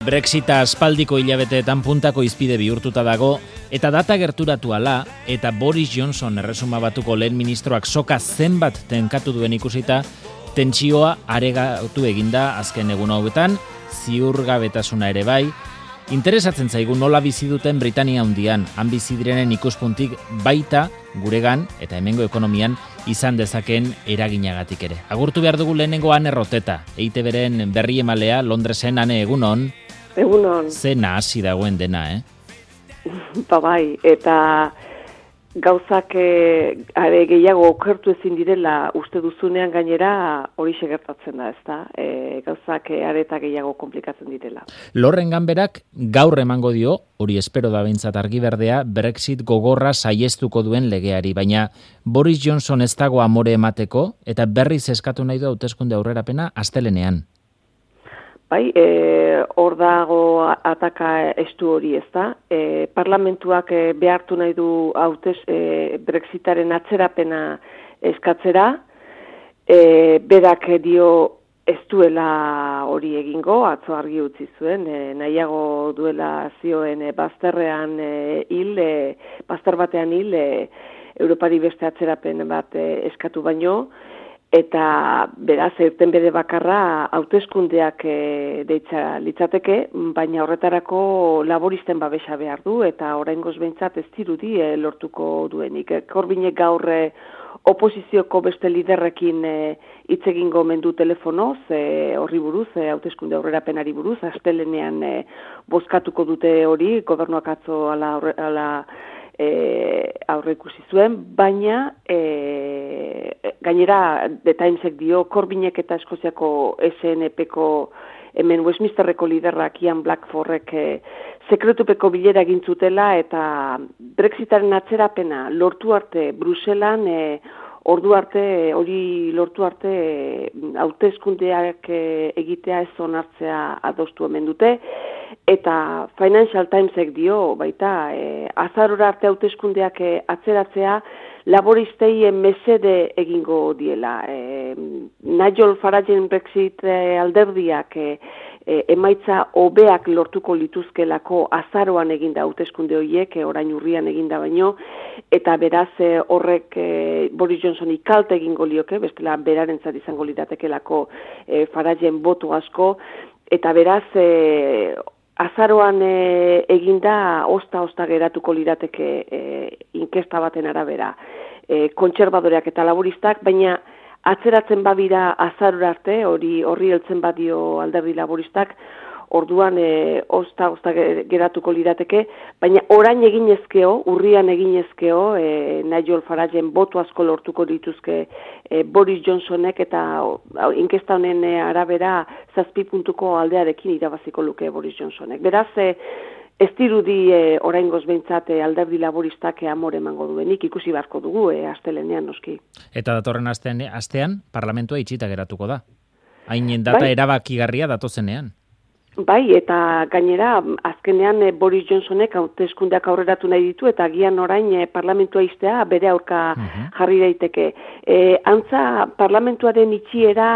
Brexita aspaldiko hilabeteetan puntako izpide bihurtuta dago, eta data gerturatu ala, eta Boris Johnson Erresuma Batuko lehen ministroak soka zenbat tenkatu duen ikusita, tentsioa aregatu eginda azken egun hauetan, ziurgabetasuna ere bai. Interesatzen zaigu nola bizi duten Britania Handian, han bizi direnen ikuspuntik baita guregan eta hemengo ekonomian izan dezakeen eraginagatik ere. Agurtu behar dugu lehenengo Ane Roteta, EITB-ren berri emalea Londresen. Ane, egunon. Egunon. Zena hasi dagoen dena, Bai, eta gauzak are gehiago okertu ezin direla uste duzunean gainera hori gertatzen da, ezta? Gauzak are eta gehiago komplikatzen direla. Lorren Ganberak gaur emango dio, hori espero da behintzat argi berdea, Brexit gogorra saihestuko duen legeari, baina Boris Johnson ez dago amore emateko eta berriz eskatu nahi du hauteskunde aurrerapena astelenean. Bai, hor dago ataka estu hori, ezta? Parlamentuak behartu nahi du Brexitaren atzerapena eskatzera, berak dio ez duela hori egingo, atzo argi utzi zuen, nahiago duela zioen bazterrean bazter batean hil, Europari beste atzerapen bat eskatu baino, eta beraz, irtenbide bakarra hauteskundeak deitza litzateke, baina horretarako laboristen babesa behar du, eta oraingoz behintzat ez dirudi lortuko duenik. Corbynek gaur oposizioko beste liderrekin hitz egingo omen du telefonoz, horri buruz, hauteskunde aurrerapenari buruz, astelenean bozkatuko dute hori, gobernuak atzo ala aurre ikusi zuen, baina gainera The Timesek dio Corbynek eta Eskoziako SNP-ko hemen Westminsterreko liderrak Ian Blackfordek sekretupeko bilera egin zutela eta Brexitaren atzerapena lortu arte Bruselan hori lortu arte hauteskundeak egitea ez onartzea adostu hemen dute. Eta Financial Timesek dio, baita, azarora arte hauteskundeak atzeratzea laboristei mesede egingo diela. Nigel Faragen Brexit alderdiak emaitza hobeak lortuko lituzkelako azaroan eginda hauteskunde horiek, orain urrian eginda baino, eta beraz horrek Boris Johnsoni kalte egingo lioke, bestela berarentzat izango liratekelako Faragen boto asko, eta beraz azaroan eginda osta geratuko lirateke inkesta baten arabera kontserbadoreak eta laboristak, baina atzeratzen babira azarora arte, horri heltzen badio alderdi laboristak, orduan osta geratuko lirateke, baina orain eginezkeo, urrian eginezkeo, Nigel Faragen boto asko lortuko dituzke Boris Johnsonek eta inkesta honen arabera 7 puntuko aldearekin irabaziko luke Boris Johnsonek. Beraz, ez dirudi oraingoz behintzat alderdi laboristak amore emango duenik, ikusi beharko dugu astelenean noski. Eta datorren astean parlamentua itxita geratuko da. Hain data erabakigarria datozenean. Bai, eta gainera, azkenean Boris Johnsonek hauteskundeak aurreratu nahi ditu, eta agian orain parlamentua iztea bere aurka jarri daiteke. Antza, parlamentuaren itxiera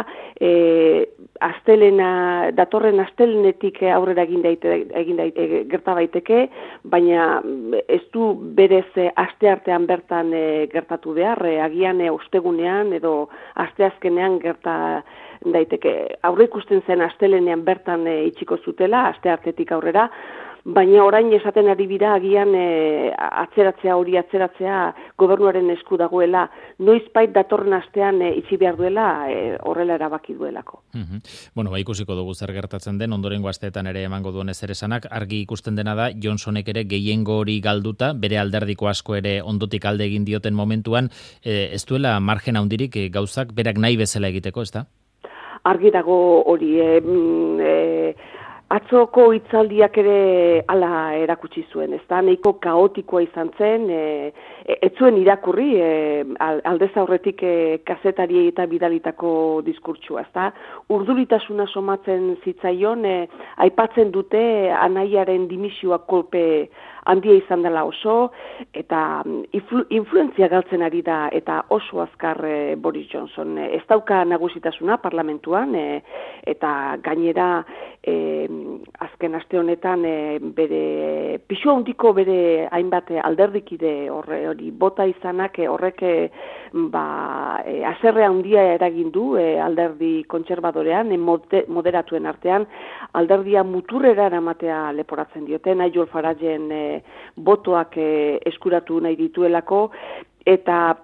datorren astelenetik aurrera egin gerta baiteke, baina ez du berez asteartean bertan gertatu behar, agian ostegunean edo asteazkenean gerta daiteke. Aurre ikusten zen astelenean bertan itxiko zutela, asteartetik aurrera, baina orain esaten ari bira agian atzeratzea gobernuaren esku dagoela, noizbait datorren astean itxi behar duela, horrela erabaki duelako. Bueno, ikusiko dugu zer gertatzen den, ondorengo asteetan ere emango duen ezer esanak, argi ikusten dena da, Johnsonek ere gehiengo hori galduta, bere alderdiko asko ere ondotik alde egin dioten momentuan, ez duela margen handirik gauzak berak nahi bezala egiteko, ezta? Argi dago hori, atzoko hitzaldiak ere hala erakutsi zuen, ezta? Nahiko kaotikoa izan zen, ez zuen irakurri aldez aurretik kazetariei eta bidalitako diskurtsua, ezta? Urduritasuna somatzen zitzaion, aipatzen dute anaiaren dimisioa kolpe handia izan dela oso, eta influentzia galtzen ari da, eta oso azkar Boris Johnson. Ez dauka nagusitasuna parlamentuan, eta gainera azken aste honetan bere pisu handiko bere hainbat alderdikide hori bota izanak horrek haserre handia eragin du alderdi kontserbadorean, moderatuen artean, alderdia muturrera eramatea leporatzen diote, Nigel Farageen botoak eskuratu nahi dituelako, eta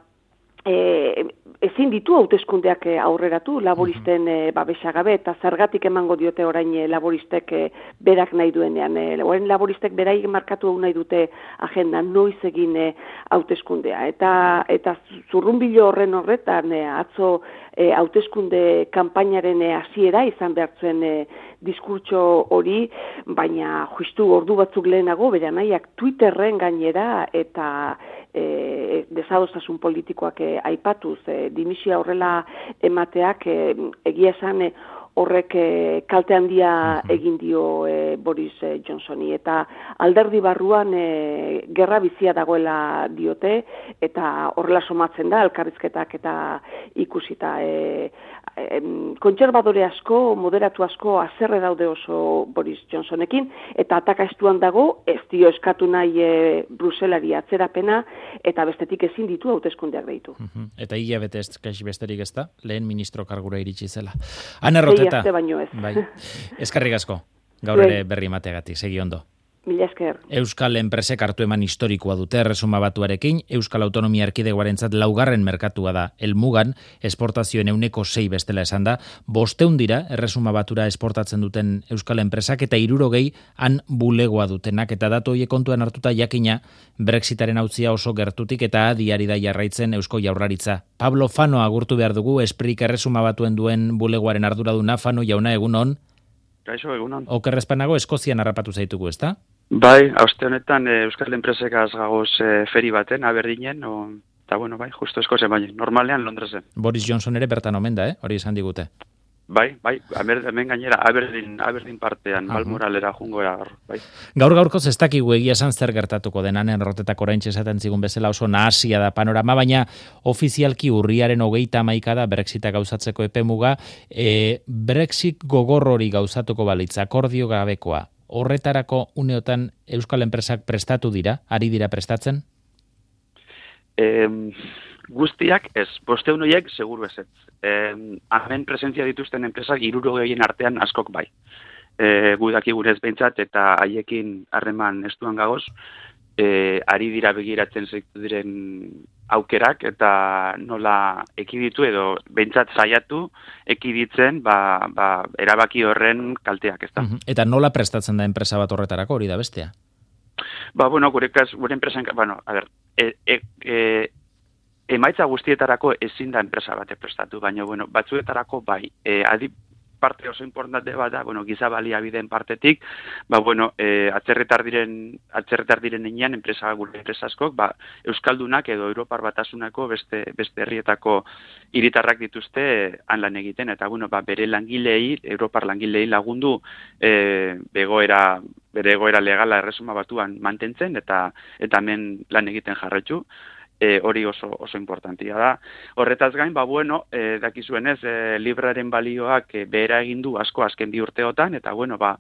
ezin ditu hauteskundeak aurreratu laboristen babesagabe, eta zergatik emango diote orain laboristek berak nahi duenean. Orain laboristek beraik markatu nahi dute agenda noiz egin hauteskundea. Eta zurrunbilo horretan atzo hauteskunde kanpainaren hasiera izan behar zuen diskurtso hori, baina justu ordu batzuk lehenago bere nahiak Twitterren gainera eta desadostasun politikoak aipatuz, dimisioa horrela emateak egia esan horrek kalte handia egin dio Boris Johnsoni, eta alderdi barruan gerra bizia dagoela diote, eta horrela somatzen da elkarrizketak eta ikusita. Kontserbadore asko, moderatu asko haserre daude oso Boris Johnsonekin, eta ataka estuan dago, ez dio eskatu nahi Bruselari atzerapena, eta bestetik ezin ditu hauteskundeak deitu. Eta hilabete ez besterik ez da, lehen ministro kargura iritsi zela. Ane Roteta, bai. Eskerrik asko, gaur ere berri emateagatik, segi ondo. Mila esker. Euskal enpresek hartu eman historikoa dute Erresuma Batuarekin, Euskal Autonomia Erkidegoarentzat laugarren merkatua da helmugan, esportazioen 6% bestela esan da, 500 dira Erresuma Batura esportatzen duten Euskal enpresak eta 60 han bulegoa dutenak, eta datu horiek kontuan hartuta jakina Brexitaren autzia oso gertutik eta adiari da jarraitzen Eusko Jaurlaritza. Pablo Fano agurtu behar dugu, Esprik Erresuma Batuen duen bulegoaren arduraduna. Fano jauna, egunon? Kaixo, egunon. Okerrezpanago Eskozian harrapatu zaitugu, ezta? Bai, aste honetan Euskal Enpresek gagoz feri baten, Aberdiinen, eta bueno, bai, justo Eskozien, baina normalean Londresen. Boris Johnson ere bertan omen da, hori esan digute. Bai, hemen gainera Aberdeen partean, Balmoralera jungora, bai. Gaur-gaurkoz ez dakigu egia esan zer gertatuko den, Ane Rotetak oraintxe esaten zigun bezala oso nahasia da panorama, baina ofizialki urriaren 31 da Brexita gauzatzeko epemuga, Brexit gogor hori gauzatuko balitz, akordio gabekoa. Horretarako uneotan Euskal enpresak prestatu dira, ari dira prestatzen? Guztiak ez, 500 horiek seguru ez. Hemen presentzia dituzten enpresak 60 artean askok bai. Gu dakigurez behintzat eta haiekin harreman estuan gagoz, ari dira begiratzen zeitu diren aukerak eta nola ekiditu edo behintzat saiatu ekiditzen erabaki horren kalteak, ezta. Eta nola prestatzen da enpresa bat horretarako, hori da bestea? Bueno, gure enpresan, a ber, emaitza guztietarako ezin da enpresa bate prestatu, baina bueno, batzuetarako bai. Parte oso importante bat da, bueno, giza baliabideen partetik, atzerritar diren heinean gure enpresa askok, euskaldunak edo Europar Batasunako beste herrietako hiritarrak dituzte han lan egiten, eta bueno, bere langileei, Europar langileei lagundu bere egoera legala Erresuma Batuan mantentzen eta hemen lan egiten jarraitu. Hori oso importantia da. Horretaz gain, dakizuenez, libraren balioak behera egin du asko azken 2 urteotan, eta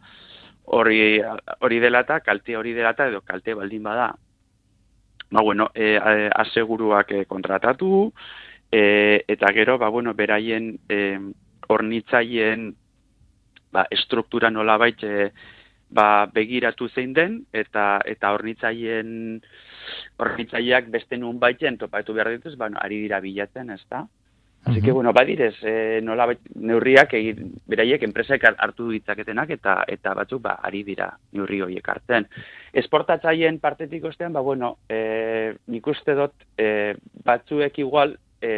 hori dela eta kalte hori dela eta edo kalte baldin bada. Aseguruak kontratatu, eta gero, beraien hornitzaileen estruktura nolabait begiratu zein den, eta hornitzaileak beste nun baiten topatu behar dituz, ari dira bilatzen, ez da? Así que, badirez, nolabait neurriak beraiek enpresak hartu ditzaketenak, eta batzuk ari dira neurri horiek hartzen. Esportatzaileen partetik ostean, nik uste dut batzuek igual,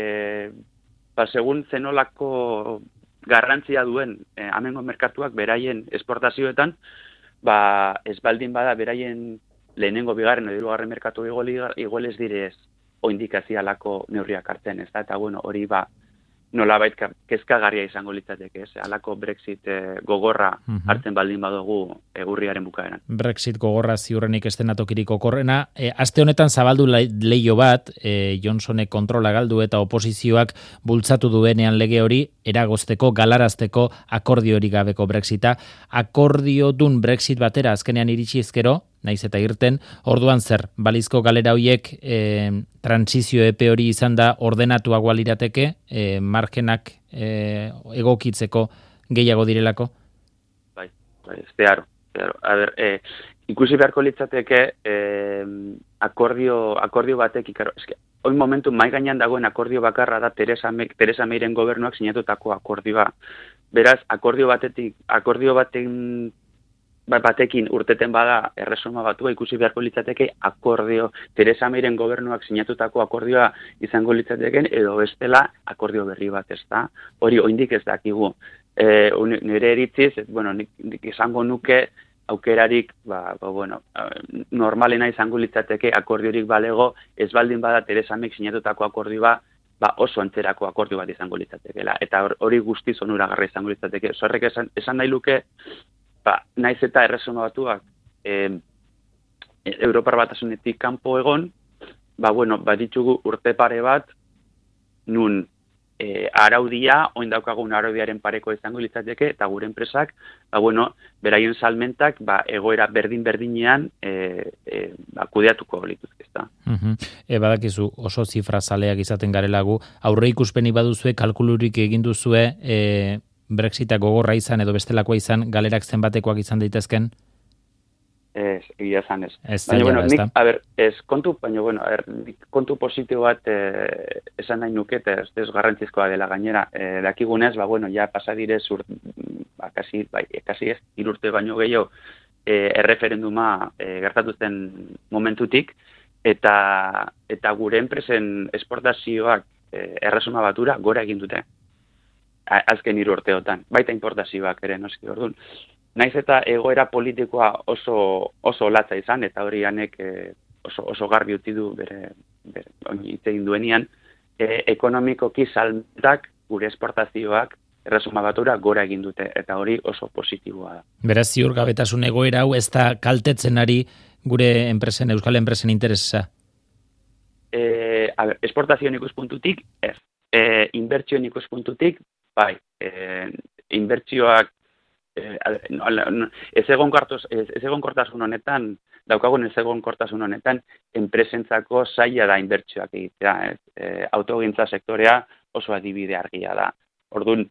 segun zenolako garrantzia duen amengo merkatuak beraien esportazioetan, ez baldin bada beraien lehenengo bigarren edo hirugarren merkatu igual ez direz o indikazialako neurriak hartzen, ez da, eta hori nolabait kezkagarria izango litzateke, ez? Halako Brexit gogorra hartzen baldin badugu urriaren bukaeran. Brexit gogorra ziurrenik estenatokirik okorrena. Aste honetan zabaldu leio bat, Johnsonek kontrola galdu eta oposizioak bultzatu duenean lege hori, eragozteko, galarazteko akordiorik gabeko Brexita. Akordiodun Brexit batera azkenean iritsi ezkero, naiz eta irten, orduan zer, balizko galera hoiek transizio epe hori izan da ordenatuagoa lirateke, margenak egokitzeko gehiago direlako? Bai, zeharo. A ber, ikusi beharko litzateke akordio batek, oin momentu mai gainean dagoen akordio bakarra da Teresa Mayren gobernuak sinatutako akordioa. Beraz, akordio batekin urteten bada erresuma batua ikusi beharko litzateke Teresa Mayren gobernuak sinatutako akordioa izango litzateken edo bestela akordio berri bat, ez da? Hori oraindik ez dakigu. Nire eritziz, nik izango nuke aukerarik, normalena izango litzateke akordiorik balego, ez baldin bada Teresa Mayk sinatutako akordioa, oso antzerako akordio bat izango litzatekeela. Eta hori guztiz onuragarri izango litzateke. Zorrek esan nahi luke, naiz eta erresuma batuak Europar Batasunetik kanpo egon, baditugu urte pare bat, nun araudia, oin daukagun araudiaren pareko izango litzateke, eta gure enpresak, beraien salmentak, egoera berdin-berdinean kudeatuko lituzke, ezta. Badakizu oso zifra zaleak izaten garelagu, aurre ikuspeni baduzue, kalkulurik egin duzue, Brexita gogorra izan edo bestelakoa izan, galerak zenbatekoak izan daitezken? Ez, egia esan ez. Baina, kontu positibo bat esan nahi nuke, eta ez garrantzizkoa dela gainera. Dakigunez, ja pasadire kasi ez, 3 urte baino gehiago, erreferenduma gertatu zen momentutik, eta gure enpresen esportazioak erresuma batura gora egin dute. Azken 3 urteotan, baita importazioak ere noski orduan. Naiz eta egoera politikoa oso latza izan, eta hori hanek oso garbi utzi du bere hitz egin duenean, ekonomikoki salmentak gure esportazioak erresuma batura gora egin dute, eta hori oso positiboa da. Beraz, ziurgabetasun egoera hau ez da kaltetzen ari gure enpresen, euskal enpresen interesa? Esportazioen ikuspuntutik, ez. Inbertsioen ikuspuntutik, bai. Inbertsioak ez egonkortasun honetan, daukagun ez egonkortasun honetan, enpresentzako zaila da inbertsioak egitea. Autogintza sektorea oso adibide argia da. Orduan,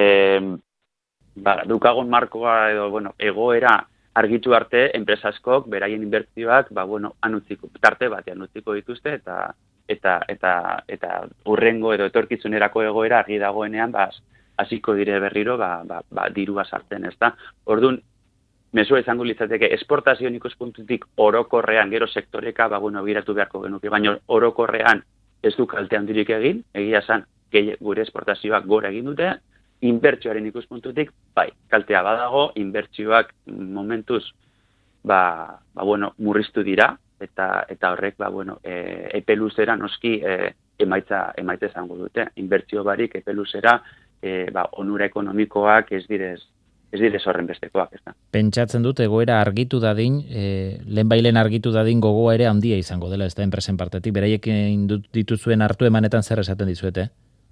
daukagun markoa edo, egoera argitu arte, enpresa askok, beraien inbertsioak, tarte batean utziko dituzte, eta urrengo edo etorkizunerako egoera argi dagoenean, hasiko dire berriro, dirua sartzen, ez da. Orduan, mesua izango litzateke, esportazioen ikuspuntutik orokorrean, gero sektoreka, biratu beharko genuke, baina orokorrean ez du kalte handirik egin, egia esan, gure esportazioak gora egin dute, inbertsioaren ikuspuntutik, bai, kaltea badago, inbertsioak momentuz, murriztu dira, eta horrek, epe luzera noski emaitza izango dute. Inbertsio barik epe luzera, onura ekonomikoak ez direz horren bestekoak, ez da. Pentsatzen dut egoera argitu dadin, lehenbailen argitu dadin gogoa ere handia izango dela, ez da, enpresen partetik, beraiek dituzuen hartu emanetan zer esaten dizuete?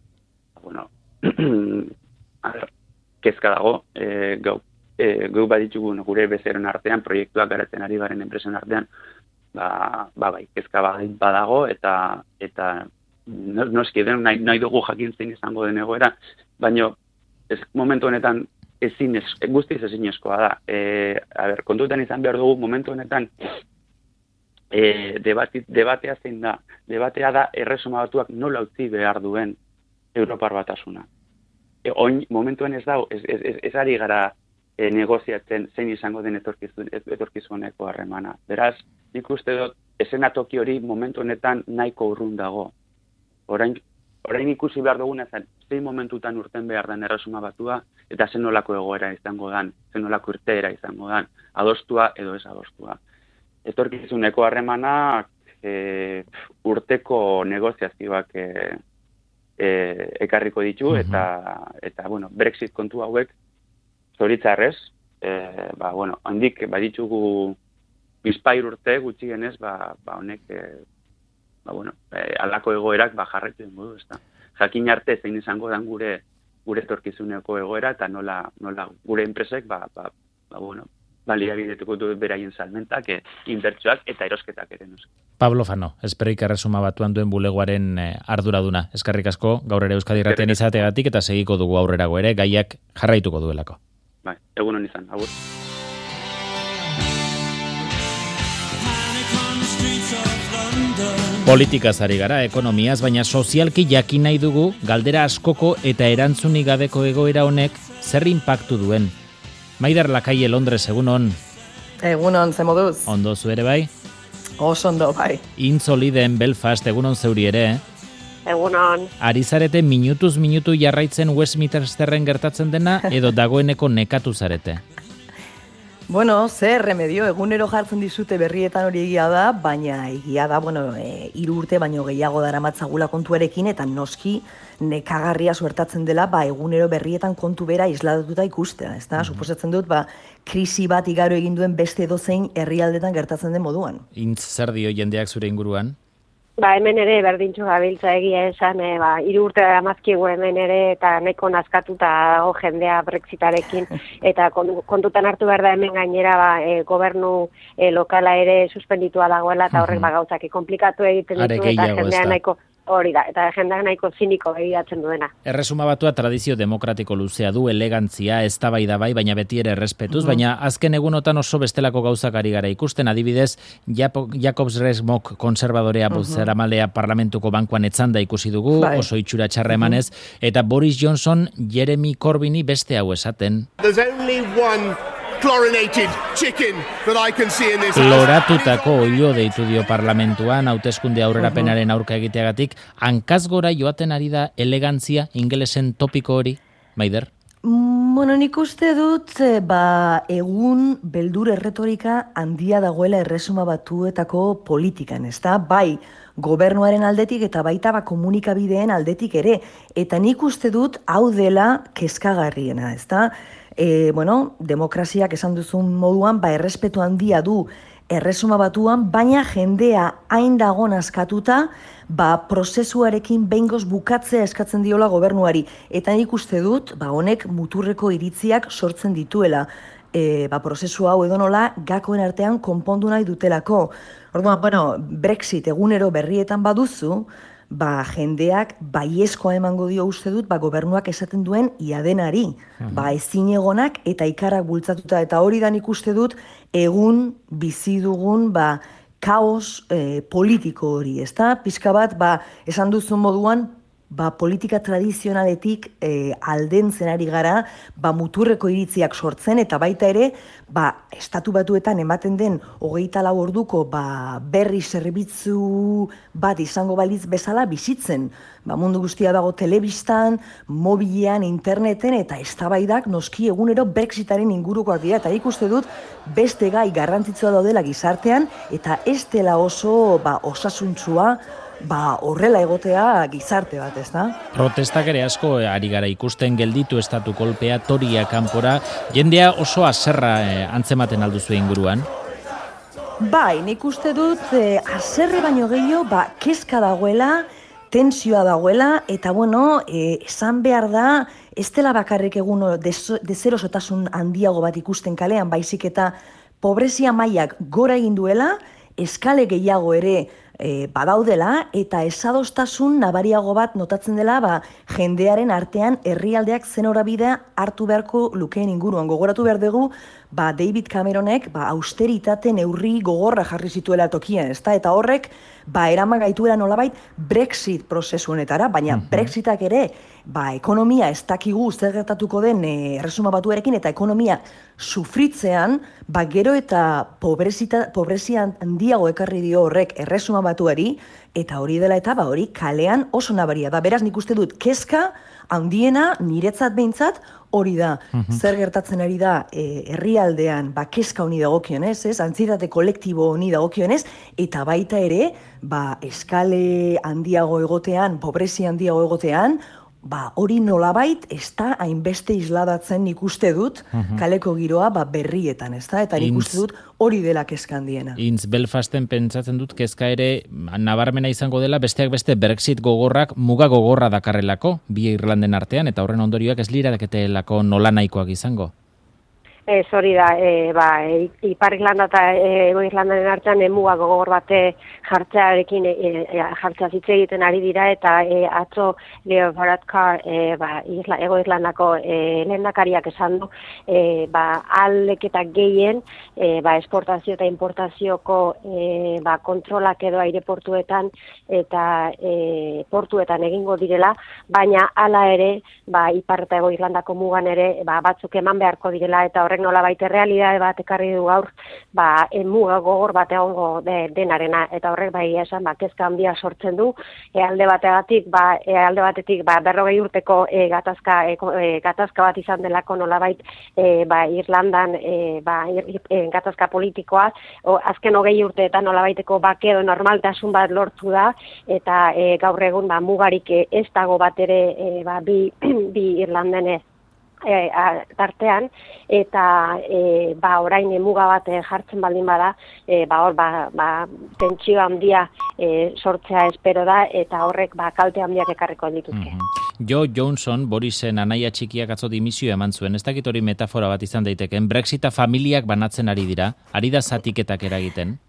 Kezka dago, gau baditugu gure bezeren artean, proiektuak garatzen ari garen enpresen artean, kezka badago, eta noski den nahi dugu jakin zein izango den egoera, baina momentu honetan guztiz ezinezkoa da. Kontutan izan behar dugu momentu honetan debatea zein da. Debatea da erresuma batuak nola utzi behar duen Europar Batasuna. Momentuan ez dago, ez ari gara negoziatzen zein izango den etorkizuneko harremana. Beraz, nik uste dut, esenatoki hori momentu honetan nahiko urrun dago. Orain ikusi behar duguna zen, zein momentutan urten behar den erresuma batua, eta zen nolako egoera izango dan, zen nolako irteera izango dan, adostua edo ez adostua. Etorkizuneko harremanak urteko negoziazioak ekarriko ditu, eta bueno, Brexit kontu hauek, zoritzarrez, handik baditugu bizpair urte gutxienez, honek, alako egoerak jarraitu dengo du, ezta. Jakin arte zein izango dan gure etorkizuneko egoera, eta nola gure enpresek, baliabidetuko du beraien salmentak, inbertsioak eta erosketak ere noski. Pablo Fano, Esperrik Erresuma Batuan duen bulegoaren arduraduna. Eskerrik asko, gaur ere Euskadi Irratian izateagatik, eta segiko dugu aurrerago ere, gaiak jarraituko duelako. Bai, egunon izan, agur. Politikaz ari gara, ekonomiaz, baina sozialki jakin nahi dugu, galdera askoko eta erantzunik gabeko egoera honek zer inpaktu duen. Maider Lakaie Londres, egunon. Egunon, ze moduz? Ondo zu ere bai? Oso ondo, bai. Intzoliden Belfast, egunon zeuri ere, Egunon. Ari zarete minutuz minutu jarraitzen Westminsterren gertatzen dena, edo dagoeneko nekatu zarete? Bueno, zer remedio, egunero jartzen dizute berrietan hori egia da, baina egia da, 3 urte baino gehiago daramatzagula kontuarekin, eta noski nekagarria suertatzen dela, egunero berrietan kontu bera isladatuta ikustea, ez da? Suposatzen dut, krisi bat igaro egin duen beste edozein herrialdetan gertatzen den moduan. Intz zer dio jendeak zure inguruan? Hemen ere berdintxo gabiltza egia esan, 3 urte daramazkigu hemen ere, eta nahiko nazkatuta dago jendea Brexitarekin, eta kontutan hartu behar da hemen gainera gobernu lokala ere suspenditua dagoela, eta horrek gauzak komplikatu egiten ditu, eta jendea nahiko hori da, eta jendea nahiko ziniko begiratzen duena. Erresuma Batua tradizio demokratiko luzea du, elegantzia, eztabaida bai, baina beti ere errespetuz, baina azken egunotan oso bestelako gauzak ari gara ikusten, adibidez, Jacobs Rees-Mogg konservadorea bozeramalea parlamentuko bankuan etzanda ikusi dugu, oso itxura txarra emanez, eta Boris Johnson Jeremy Corbyni beste hau esaten. There's only one chlorinated chicken that I can see in this house. Loratutako oilo deitu dio parlamentuan, hauteskunde aurrerapenaren aurka egiteagatik, hankaz gora joaten ari da elegantzia ingelesen topiko hori, Maider? Nik uste dut, egun beldur erretorika handia dagoela Erresuma Batuetako politikan, ez da? Bai, gobernuaren aldetik eta baita komunikabideen aldetik ere. Eta nik uste dut hau dela kezkagarriena, ez da? Demokraziak esan duzun moduan, errespetu handia du Erresuma Batuan, baina jendea hain dago nazkatuta, prozesuarekin behingoz bukatzea eskatzen diola gobernuari. Eta nik uste dut, honek muturreko iritziak sortzen dituela. Prozesu hau edonola gakoen artean konpondu nahi dutelako. Orduan, Brexit egunero berrietan baduzu, jendeak baiezkoa emango dio uste dut, gobernuak esaten duen iadenari. Ezin egonak eta ikarak bultzatuta. Eta hori da nik uste dut, egun bizi dugun, kaos politiko hori, ezta? Pixka bat, esan duzun moduan, politika tradizionaletik aldentzen ari gara, muturreko iritziak sortzen, eta baita ere, Estatu Batuetan ematen den 24 orduko berri zerbitzu bat izango balitz bezala bizitzen. Mundu guztia dago telebistan, mobilean, interneten, eta eztabaidak noski egunero Brexitaren ingurukoak dira, eta ikuste dut beste gai garrantzitsua daudela gizartean, eta ez dela oso osasuntsua horrela egotea gizarte bat, ez da? Protestak ere asko ari gara ikusten, gelditu estatu kolpea, toria kanpora, jendea oso haserra antzematen alduzu inguruan? Nik uste dut haserre baino gehiago, kezka dagoela, tentsioa dagoela, eta esan behar da, ez dela bakarrik egun deserosotasun handiago bat ikusten kalean, baizik eta pobrezia mailak gora egin duela, eskale gehiago ere badaudela, eta esadostasun nabariago bat notatzen dela jendearen artean herrialdeak zen norabidea hartu beharko lukeen inguruan. Gogoratu behar dugu, David Cameronek austeritate neurri gogorra jarri zituela tokian, ezta? Eta horrek eraman gaituela nolabait Brexit prozesu honetara, baina Brexitak ere ekonomia ez dakigu zer gertatuko den Erresuma Batuarekin, eta ekonomia sufritzean, gero eta pobrezia handiago ekarri dio horrek Erresuma Batuari, eta hori dela eta hori kalean oso nabaria da. Beraz, nik uste dut kezka handiena, niretzat behintzat, hori da. Zer gertatzen ari da herrialdean, kezka honi dagokionez, antsietate kolektibo honi dagokionez, eta baita ere, eskale handiago egotean, pobrezia handiago egotean, hori nolabait ez da hainbeste isladatzen nik uste dut kaleko giroa berrietan, ez da? Eta nik uste dut hori dela kezka handiena. Intz Belfasten pentsatzen dut kezka ere nabarmena izango dela besteak beste Brexit gogorrak muga gogorra dakarrelako bi Irlanden artean eta horren ondorioak ez liraketelako nolanahikoak izango. Hori da, Ipar Irlanda eta Hego Irlandaren artean muga gogor bate jartzearekin jartzea hitz egiten ari dira eta atzo Leo Varadkar Hego Irlandako lehendakariak esan du aldeketa gehien esportazio eta importazioko kontrolak edo aireportuetan eta portuetan egingo direla, baina hala ere Ipar eta Hego Irlandako mugan ere batzuk eman beharko direla eta horrek nolabait realidade bat ekarri du gaur, muga gogor bat egongo denarena eta horrek esan kezka handia sortzen du, alde batetik 40 urteko gatazka bat izan delako nolabait Irlandan gatazka politikoa, azken 20 urteetan nolabaiteko bake edo normaltasun bat lortu da eta gaur egun mugarik ez dago bat ere bi Irlandene tartean eta orain muga bat jartzen baldin bada tentsio handia sortzea espero da eta horrek kalte handiak ekarriko dituzke. Jo Johnson, Borisen anaia txikiak atzo dimisio eman zuen, ez dakit hori metafora bat izan daiteken, Brexita familiak banatzen ari dira, ari da zatiketak eragiten?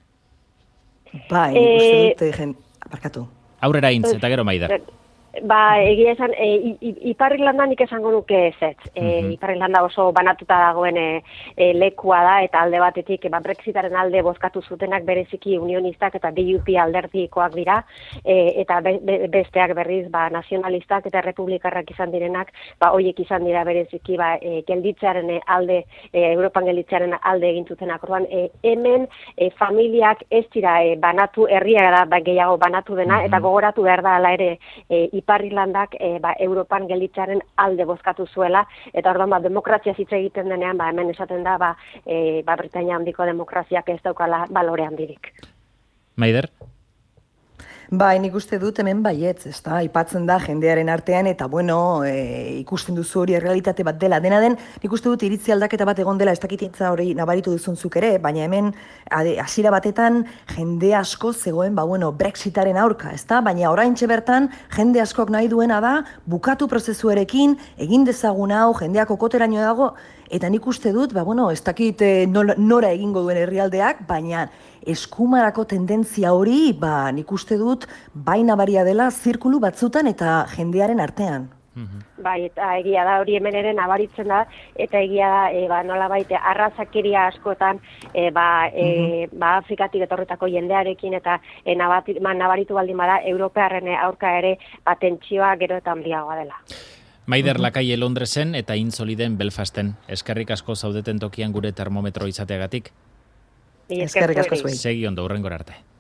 Uste dut, barkatu. Aurrera intz, eta gero Maider. Egia esan, Ipar Irlanda nik esango nuke ezetz. Ipar Irlanda oso banatuta dagoen lekua da, eta alde batetik Brexitaren alde bozkatu zutenak bereziki unionistak eta DUP alderdikoak dira, eta besteak berriz nazionalistak eta republikarrak izan direnak, horiek izan dira bereziki gelditzearen alde, Europan gelditzearen alde egin zutenak. Orduan, hemen familiak ez dira banatu, herria da gehiago banatu dena, eta gogoratu behar da ala ere Ipar Irlandak Europan gelditzaren alde bozkatu zuela, eta orduan demokrazia hitz egiten denean, hemen esaten da Britainia handiko demokraziak ez daukala balore handirik. Maider? Nik uste dut hemen baietz, ez da, aipatzen da jendearen artean, eta ikusten duzu hori realitate bat dela. Dena den, nik uste dut iritzi aldaketa bat egon dela, ez dakitintza hori nabaritu duzunzuk ere, baina hemen hasiera batetan jende asko zegoen, Brexitaren aurka, ez da, baina oraintxe bertan jende askok nahi duena da, bukatu prozesuarekin, egin dezagun hau, jendeak okoteraino dago, eta nik uste dut, ez dakit nora egingo duen herrialdeak, baina eskumarako tendentzia hori, nik uste dut, nabaria dela zirkulu batzutan eta jendearen artean. Eta egia da hori hemen ere nabaritzen da, eta egia da nolabait arrazakeria askotan Afrikatik etorritako jendearekin eta nabaritu baldin bada Europearren aurka ere tentsioa gero eta handiagoa dela. Maider Lakaie Londresen eta Intzoliden Belfasten. Eskerrik asko zaudeten tokian gure termometro izateagatik. Eskerrik asko zuei. Segi ondo, hurrengora arte.